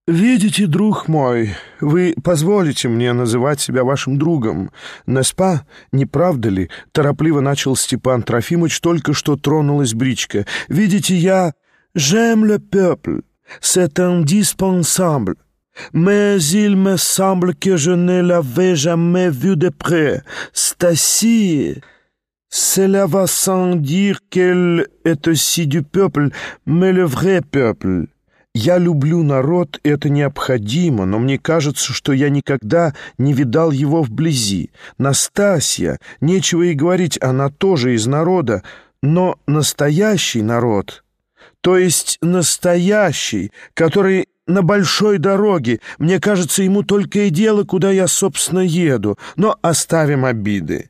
«Видите, друг мой, вы позволите мне называть себя вашим другом, n'est-ce не правда ли?» — торопливо начал Степан Трофимович, только что тронулась бричка. «Видите, я j'aime le peuple, c'est indispensable, mais il me semble que je ne l'avais jamais vu de près. Stasie, cela va sans dire qu'elle est aussi du peuple, mais le vrai peuple». Я люблю народ, это необходимо, но мне кажется, что я никогда не видал его вблизи. Настасья, нечего и говорить, она тоже из народа, но настоящий народ, то есть настоящий, который на большой дороге, мне кажется, ему только и дело, куда я, собственно, еду. Но оставим обиды.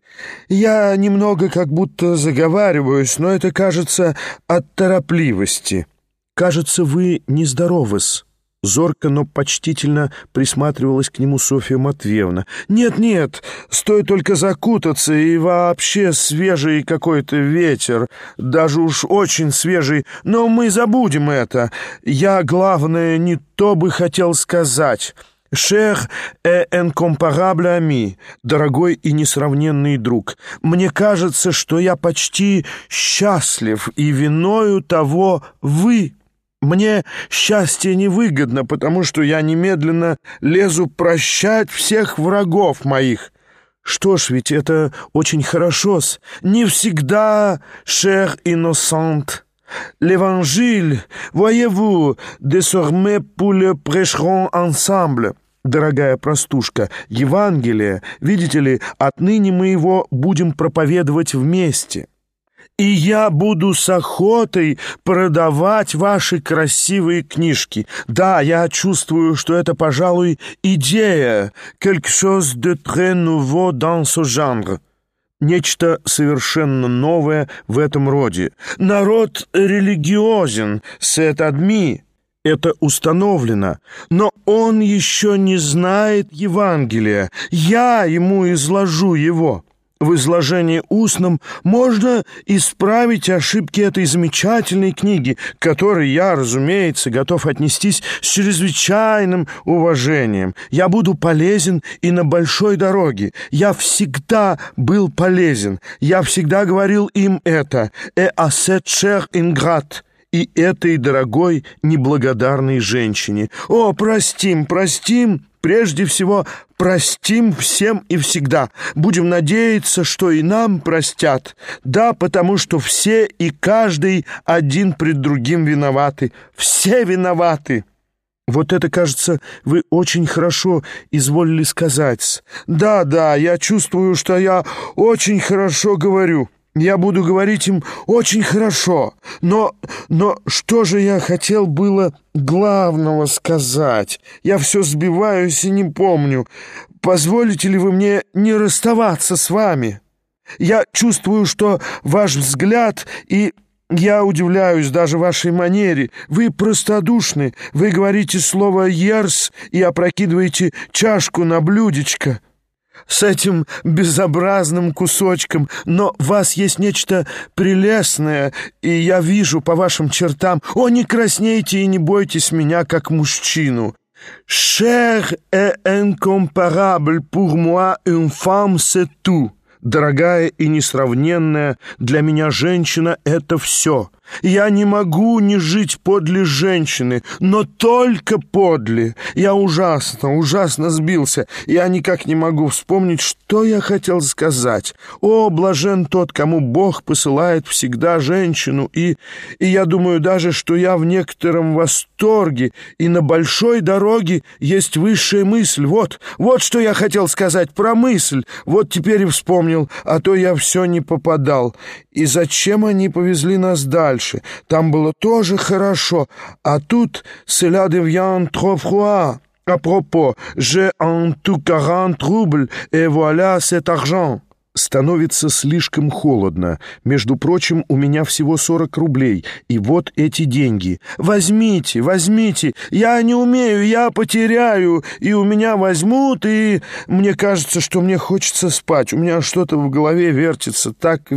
Я немного как будто заговариваюсь, но это, кажется, от торопливости. «Кажется, вы нездоровы-с», — зорко, но почтительно присматривалась к нему Софья Матвеевна. «Нет, стоит только закутаться, и вообще свежий какой-то ветер, даже уж очень свежий, но мы забудем это. Я, главное, не то бы хотел сказать». «Cher et incomparable ami», дорогой и несравненный друг, мне кажется, что я почти счастлив, и виною того вы. Мне счастье невыгодно, потому что я немедленно лезу прощать всех врагов моих. Что ж, ведь это очень хорошо-с. Не всегда, cher innocente. L'évangile, voyez-vous, désormais pour le prêcherons ensemble. Дорогая простушка, Евангелие, видите ли, отныне мы его будем проповедовать вместе. И я буду с охотой продавать ваши красивые книжки. Да, я чувствую, что это, пожалуй, идея, quelque chose de très nouveau dans ce genre. Нечто совершенно новое в этом роде. Народ религиозен, c'est admis. Это установлено, но он еще не знает Евангелия. Я ему изложу его. В изложении устном можно исправить ошибки этой замечательной книги, к которой я, разумеется, готов отнестись с чрезвычайным уважением. Я буду полезен и на большой дороге. Я всегда был полезен. Я всегда говорил им это. «Et à cette chère ingrate». И этой дорогой неблагодарной женщине. О, простим, прежде всего простим всем и всегда. Будем надеяться, что и нам простят. Да, потому что все и каждый один пред другим виноваты. Все виноваты. Вот это, кажется, вы очень хорошо изволили сказать. Да, я чувствую, что я очень хорошо говорю. Я буду говорить им очень хорошо, но что же я хотел было главного сказать? Я все сбиваюсь и не помню. Позволите ли вы мне не расставаться с вами? Я чувствую, что ваш взгляд, и я удивляюсь даже вашей манере. Вы простодушны, вы говорите слово «ерс» и опрокидываете чашку на блюдечко с этим безобразным кусочком, но в вас есть нечто прелестное, и я вижу по вашим чертам. О, не краснейте и не бойтесь меня, как мужчину. Cher et incomparable pour moi une femme, c'est tout. Дорогая и несравненная для меня женщина — это все. Я не могу не жить подле женщины, но только подле. Я ужасно сбился. Я никак не могу вспомнить, что я хотел сказать. О, блажен тот, кому Бог посылает всегда женщину, и я думаю даже, что я в некотором восторге, и на большой дороге есть высшая мысль. Вот что я хотел сказать про мысль. Вот теперь и вспомнил, а то я все не попадал. И зачем они повезли нас дальше? Там было тоже хорошо, а тут «Cela devient trop froid. À propos, j'ai en tout 40 roubles, et voilà cet argent». Становится слишком холодно. Между прочим, у меня всего 40 рублей, и вот эти деньги. Возьмите. Я не умею, я потеряю, и у меня возьмут, и мне кажется, что мне хочется спать. У меня что-то в голове вертится, так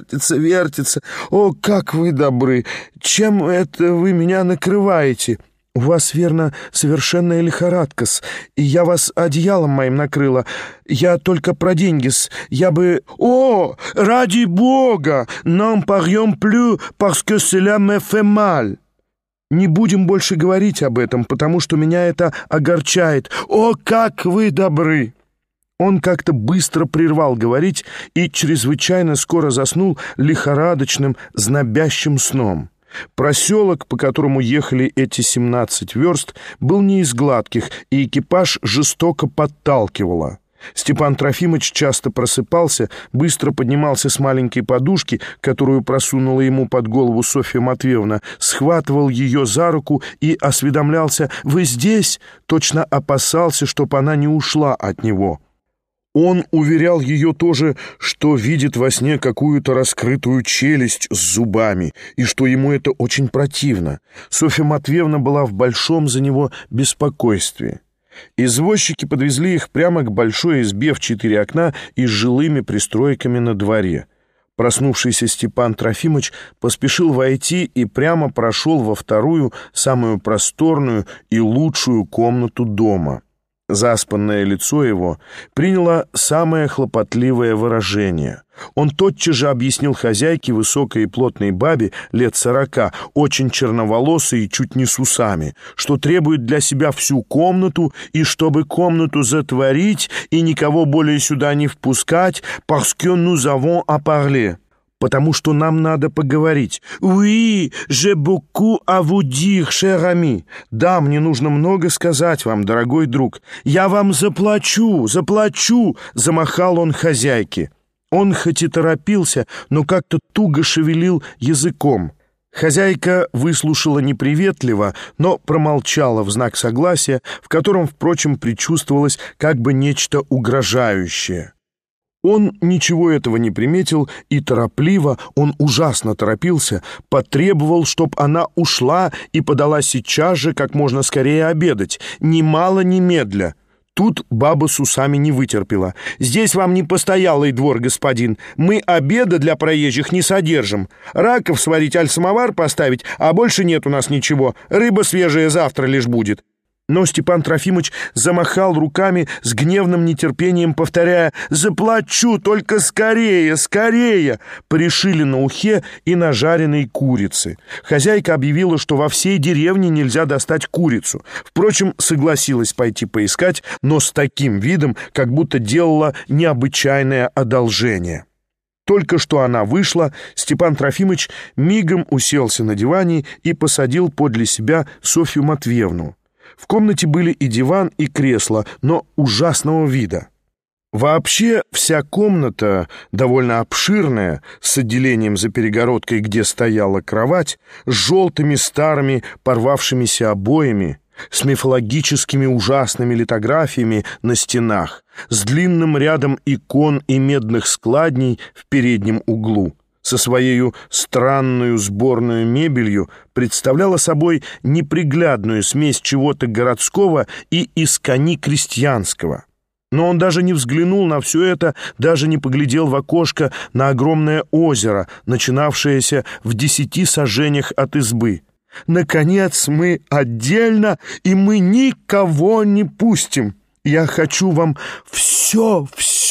вертится. О, как вы добры! Чем это вы меня накрываете? «У вас, верно, совершенная лихорадка-с, и я вас одеялом моим накрыла. Я только про деньги-с. Я бы...» «О, ради бога! N'en parlions plus, parce que cela me fait mal!» «Не будем больше говорить об этом, потому что меня это огорчает. О, как вы добры!» Он как-то быстро прервал говорить и чрезвычайно скоро заснул лихорадочным, знобящим сном. Проселок, по которому ехали эти 17 верст, был не из гладких, и экипаж жестоко подталкивало. Степан Трофимович часто просыпался, быстро поднимался с маленькой подушки, которую просунула ему под голову Софья Матвеевна, схватывал ее за руку и осведомлялся: «Вы здесь?» Точно опасался, чтоб она не ушла от него. Он уверял ее тоже, что видит во сне какую-то раскрытую челюсть с зубами, и что ему это очень противно. Софья Матвеевна была в большом за него беспокойстве. Извозчики подвезли их прямо к большой избе в 4 окна и с жилыми пристройками на дворе. Проснувшийся Степан Трофимович поспешил войти и прямо прошел во вторую, самую просторную и лучшую комнату дома. Заспанное лицо его приняло самое хлопотливое выражение. Он тотчас же объяснил хозяйке, высокой и плотной бабе лет 40, очень черноволосой и чуть не с усами, что требует для себя всю комнату, и чтобы комнату затворить и никого более сюда не впускать, parce que nous avons à parler. Потому что нам надо поговорить. «Oui, j'ai beaucoup à vous dire, cher ami». «Да, мне нужно много сказать вам, дорогой друг. Я вам заплачу, заплачу», — замахал он хозяйке. Он хоть и торопился, но как-то туго шевелил языком. Хозяйка выслушала неприветливо, но промолчала в знак согласия, в котором, впрочем, предчувствовалось как бы нечто угрожающее. Он ничего этого не приметил и торопливо, он ужасно торопился, потребовал, чтоб она ушла и подала сейчас же как можно скорее обедать, ни мало ни медля. Тут баба с усами не вытерпела. «Здесь вам не постоялый двор, господин. Мы обеда для проезжих не содержим. Раков сварить аль самовар поставить, а больше нет у нас ничего. Рыба свежая завтра лишь будет». Но Степан Трофимович замахал руками с гневным нетерпением, повторяя: «Заплачу, только скорее, скорее!» Порешили на ухе и на жареной курице. Хозяйка объявила, что во всей деревне нельзя достать курицу. Впрочем, согласилась пойти поискать, но с таким видом, как будто делала необычайное одолжение. Только что она вышла, Степан Трофимович мигом уселся на диване и посадил подле себя Софью Матвеевну. В комнате были и диван, и кресло, но ужасного вида. Вообще вся комната, довольно обширная, с отделением за перегородкой, где стояла кровать, с желтыми старыми порвавшимися обоями, с мифологическими ужасными литографиями на стенах, с длинным рядом икон и медных складней в переднем углу, со своею странную сборную мебелью представляла собой неприглядную смесь чего-то городского и искони крестьянского. Но он даже не взглянул на все это, даже не поглядел в окошко на огромное озеро, начинавшееся в 10 саженях от избы. «Наконец мы отдельно, и мы никого не пустим. Я хочу вам все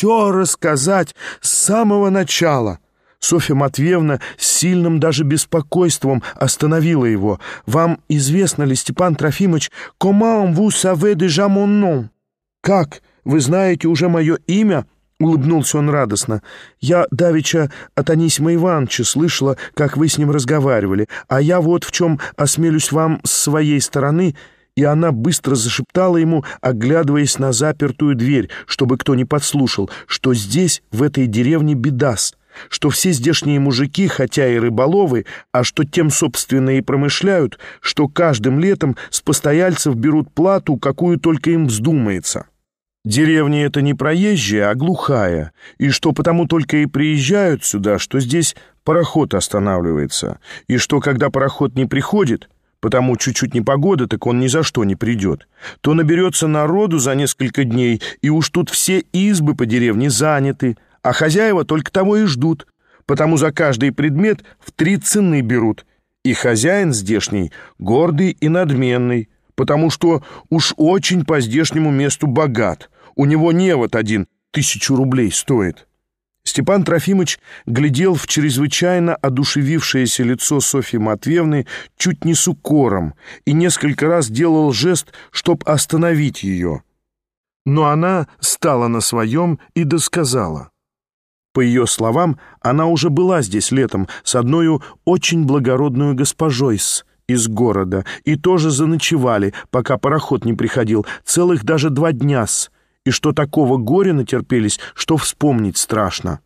рассказать с самого начала». Софья Матвеевна с сильным даже беспокойством остановила его. «Вам известно ли, Степан Трофимович, comment vous savez déjà mon nom?» «Как? Вы знаете уже мое имя?» — улыбнулся он радостно. «Я давеча от Анисима Ивановича слышала, как вы с ним разговаривали, а я вот в чем осмелюсь вам с своей стороны». И она быстро зашептала ему, оглядываясь на запертую дверь, чтобы кто не подслушал, что здесь, в этой деревне, беда-с, что все здешние мужики, хотя и рыболовы, а что тем, собственно, и промышляют, что каждым летом с постояльцев берут плату, какую только им вздумается. Деревня эта не проезжая, а глухая, и что потому только и приезжают сюда, что здесь пароход останавливается, и что, когда пароход не приходит, потому чуть-чуть непогода, так он ни за что не придет, то наберется народу за несколько дней, и уж тут все избы по деревне заняты, а хозяева только того и ждут, потому за каждый предмет в 3 цены берут, и хозяин здешний гордый и надменный, потому что уж очень по здешнему месту богат. У него невод один 1000 рублей стоит». Степан Трофимыч глядел в чрезвычайно одушевившееся лицо Софьи Матвеевны чуть не с укором и несколько раз делал жест, чтоб остановить ее. Но она стала на своем и досказала. По ее словам, она уже была здесь летом с одною очень благородную госпожой из города, и тоже заночевали, пока пароход не приходил, целых даже 2 дня и что такого горя натерпелись, что вспомнить страшно.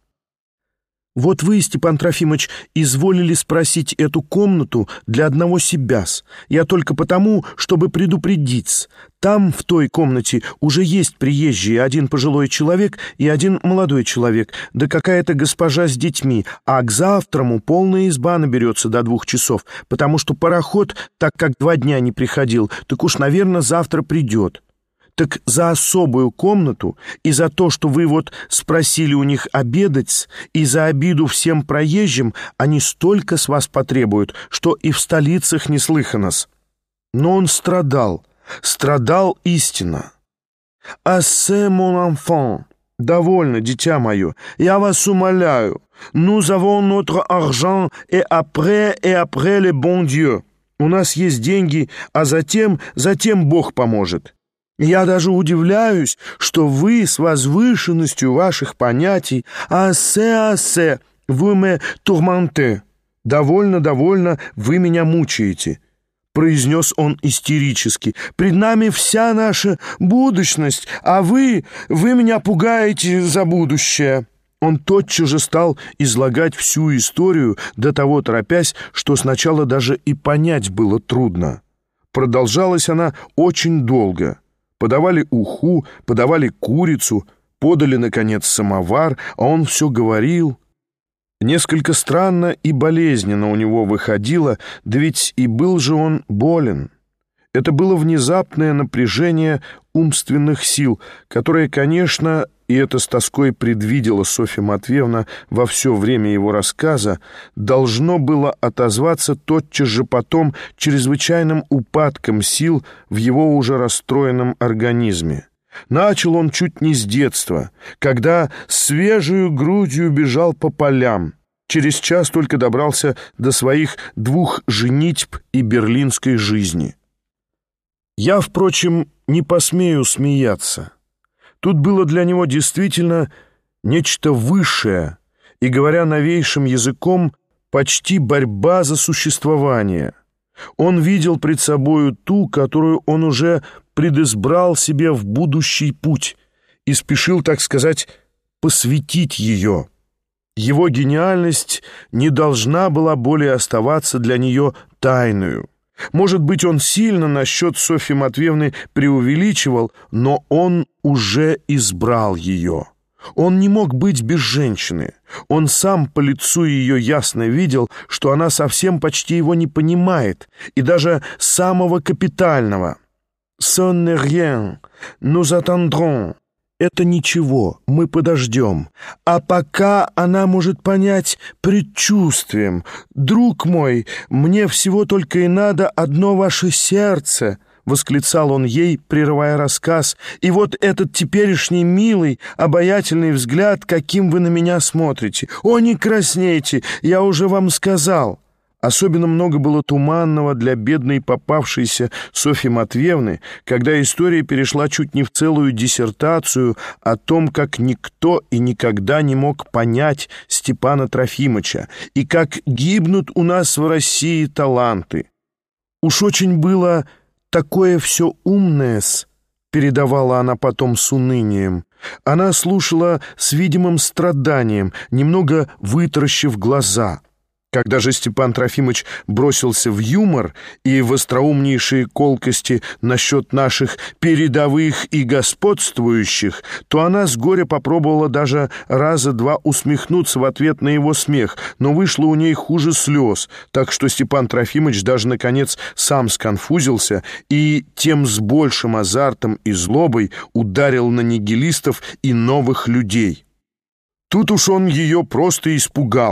Вот вы, Степан Трофимыч, изволили спросить эту комнату для одного себя-с. Я только потому, чтобы предупредить. Там, в той комнате, уже есть приезжие, 1 пожилой человек и 1 молодой человек, да какая-то госпожа с детьми, а к завтраму полная изба наберется до 2 часов, потому что пароход, так как 2 дня не приходил, так уж, наверное, завтра придет. Так за особую комнату и за то, что вы вот спросили у них обедать, и за обиду всем проезжим они столько с вас потребуют, что и в столицах не слыхано-с. Но он страдал истинно. «Assez, mon enfant, довольно, дитя мое, я вас умоляю, nous avons notre argent et après le bon Dieu. У нас есть деньги, а затем Бог поможет. Я даже удивляюсь, что вы с возвышенностью ваших понятий «assez, vous me tourmentez» «довольно, вы меня мучаете», — произнес он истерически. «Пред нами вся наша будущность, а вы меня пугаете за будущее». Он тотчас же стал излагать всю историю, до того торопясь, что сначала даже и понять было трудно. Продолжалась она очень долго. Подавали уху, подавали курицу, подали, наконец, самовар, а он все говорил. Несколько странно и болезненно у него выходило, да ведь и был же он болен. Это было внезапное напряжение умственных сил, которое, конечно, и это с тоской предвидела Софья Матвеевна во все время его рассказа, должно было отозваться тотчас же потом чрезвычайным упадком сил в его уже расстроенном организме. Начал он чуть не с детства, когда свежею грудью бежал по полям. Через час только добрался до своих 2 женитьб и берлинской жизни. Я, впрочем, не посмею смеяться. Тут было для него действительно нечто высшее, и, говоря новейшим языком, почти борьба за существование. Он видел пред собою ту, которую он уже предизбрал себе в будущий путь, и спешил, так сказать, посвятить ее. Его гениальность не должна была более оставаться для нее тайною. Может быть, он сильно насчет Софьи Матвеевны преувеличивал, но он уже избрал ее. Он не мог быть без женщины. Он сам по лицу ее ясно видел, что она совсем почти его не понимает, и даже самого капитального. «Ce n'est rien, nous attendrons». Это ничего, мы подождем. А пока она может понять предчувствием. Друг мой, мне всего только и надо одно ваше сердце, — восклицал он ей, прерывая рассказ. И вот этот теперешний милый, обаятельный взгляд, каким вы на меня смотрите. О, не краснейте, я уже вам сказал. Особенно много было туманного для бедной попавшейся Софьи Матвеевны, когда история перешла чуть не в целую диссертацию о том, как никто и никогда не мог понять Степана Трофимыча и как гибнут у нас в России таланты. Уж очень было такое все умное-с, передавала она потом с унынием. Она слушала с видимым страданием, немного вытаращив глаза. Когда же Степан Трофимыч бросился в юмор и в остроумнейшие колкости насчет наших передовых и господствующих, то она с горя попробовала даже раза 2 усмехнуться в ответ на его смех, но вышло у ней хуже слез, так что Степан Трофимыч даже, наконец, сам сконфузился и тем с большим азартом и злобой ударил на нигилистов и новых людей. Тут уж он ее просто испугал,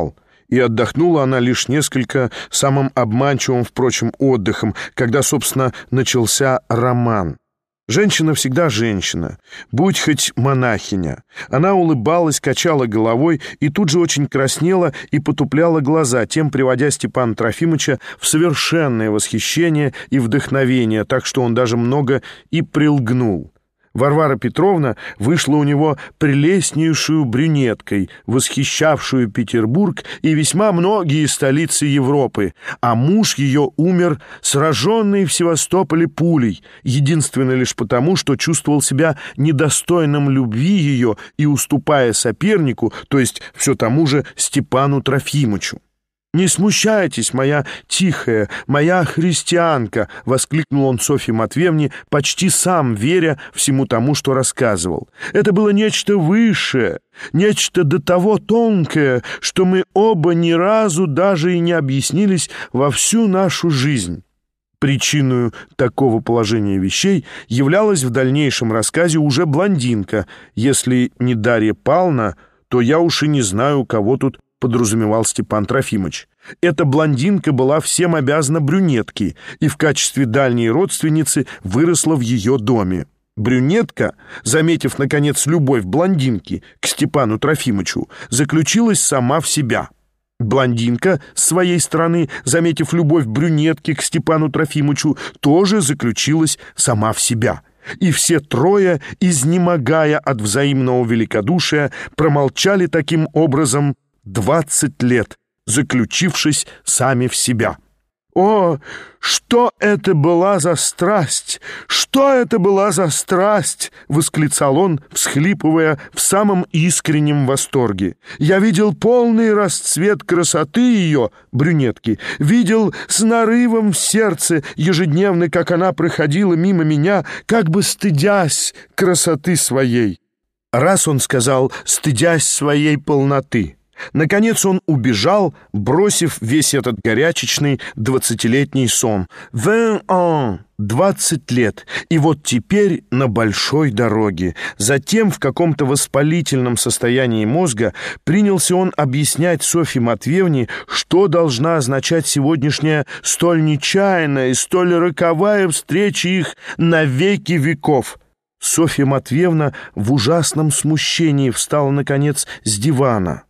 И отдохнула она лишь несколько самым обманчивым, впрочем, отдыхом, когда, собственно, начался роман. Женщина всегда женщина, будь хоть монахиня. Она улыбалась, качала головой и тут же очень краснела и потупляла глаза, тем приводя Степана Трофимовича в совершенное восхищение и вдохновение, так что он даже много и прилгнул. Варвара Петровна вышла у него прелестнейшую брюнеткой, восхищавшую Петербург и весьма многие столицы Европы, а муж ее умер, сраженный в Севастополе пулей, единственно лишь потому, что чувствовал себя недостойным любви ее и уступая сопернику, то есть все тому же Степану Трофимовичу. «Не смущайтесь, моя тихая, моя христианка!» — воскликнул он Софье Матвеевне, почти сам веря всему тому, что рассказывал. «Это было нечто высшее, нечто до того тонкое, что мы оба ни разу даже и не объяснились во всю нашу жизнь». Причиной такого положения вещей являлась в дальнейшем рассказе уже блондинка. Если не Дарья Павловна, то я уж и не знаю, кого тут подразумевал Степан Трофимович. Эта блондинка была всем обязана брюнетке и в качестве дальней родственницы выросла в ее доме. Брюнетка, заметив, наконец, любовь блондинки к Степану Трофимовичу, заключилась сама в себя. Блондинка, с своей стороны, заметив любовь брюнетки к Степану Трофимовичу, тоже заключилась сама в себя. И все трое, изнемогая от взаимного великодушия, промолчали таким образом 20 лет, заключившись сами в себя. «О, что это была за страсть! Что это была за страсть!» — восклицал он, всхлипывая в самом искреннем восторге. «Я видел полный расцвет красоты ее, брюнетки, видел с нарывом в сердце ежедневно, как она проходила мимо меня, как бы стыдясь красоты своей». Раз он сказал «стыдясь своей полноты». Наконец он убежал, бросив весь этот горячечный 20-летний сон. 20 ans, 20 лет, и вот теперь на большой дороге. Затем в каком-то воспалительном состоянии мозга принялся он объяснять Софье Матвеевне, что должна означать сегодняшняя столь нечаянная и столь роковая встреча их на веки веков. Софья Матвеевна в ужасном смущении встала, наконец, с дивана.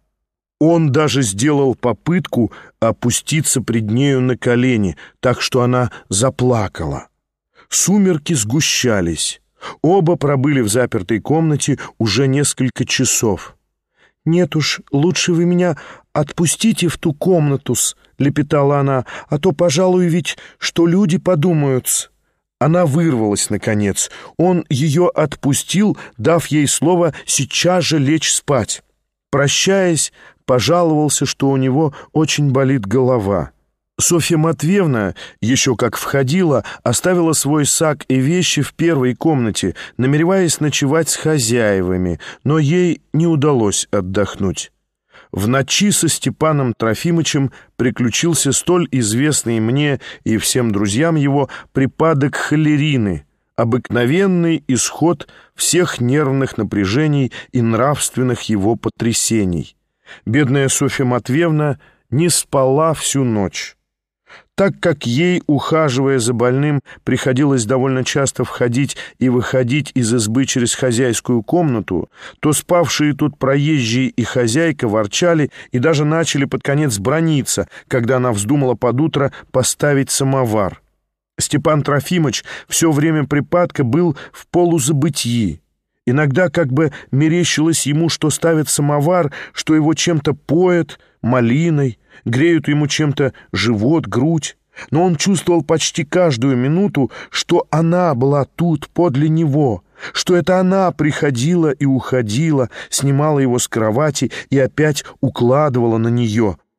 Он даже сделал попытку опуститься пред нею на колени, так что она заплакала. Сумерки сгущались. Оба пробыли в запертой комнате уже несколько часов. «Нет уж, лучше вы меня отпустите в ту комнату-с», — лепетала она, «а то, пожалуй, ведь, что люди подумают-с». Она вырвалась, наконец. Он ее отпустил, дав ей слово сейчас же лечь спать. Прощаясь, пожаловался, что у него очень болит голова. Софья Матвеевна, еще как входила, оставила свой сак и вещи в первой комнате, намереваясь ночевать с хозяевами, но ей не удалось отдохнуть. В ночи со Степаном Трофимовичем приключился столь известный мне и всем друзьям его припадок холерины, обыкновенный исход всех нервных напряжений и нравственных его потрясений. Бедная Софья Матвеевна не спала всю ночь. Так как ей, ухаживая за больным, приходилось довольно часто входить и выходить из избы через хозяйскую комнату, то спавшие тут проезжие и хозяйка ворчали и даже начали под конец браниться, когда она вздумала под утро поставить самовар. Степан Трофимович все время припадка был в полузабытии. Иногда как бы мерещилось ему, что ставят самовар, что его чем-то поят, малиной, греют ему чем-то живот, грудь. Но он чувствовал почти каждую минуту, что она была тут подле него, что это она приходила и уходила, снимала его с кровати и опять укладывала на нее.